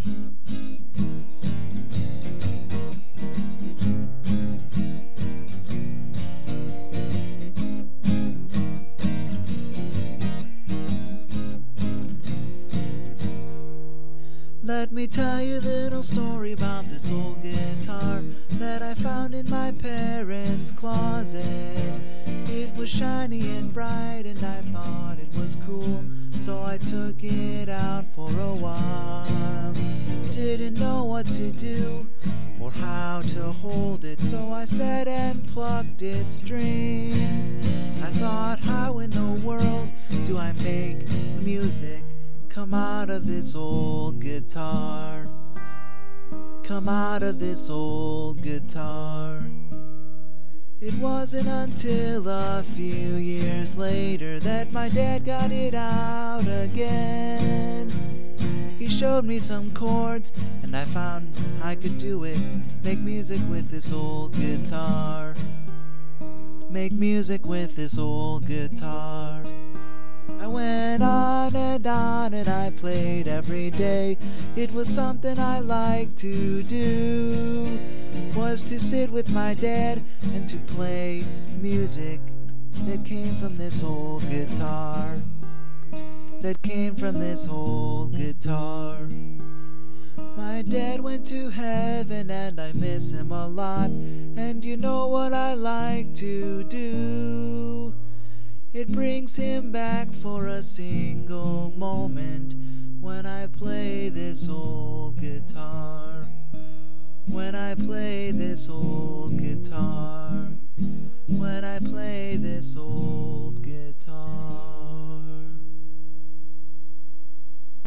Let me tell you a little story about this old guitar that I found in my parents' closet. It was shiny and bright and I thought it was cool, so I took it out for a while. Didn't know what to do or how to hold it, so I sat and plucked its strings. I thought, how in the world do I make music come out of this old guitar? Come out of this old guitar. It wasn't until a few years later that my dad got it out again. He showed me some chords and I found I could do it. Make music with this old guitar. Make music with this old guitar. I went on and I played every day. It was something I liked to do, was to sit with my dad and to play music that came from this old guitar, that came from this old guitar. My dad went to heaven and I miss him a lot, and you know what I like to do? It brings him back for a single moment when I play this old guitar. When I play this old guitar. When I play this old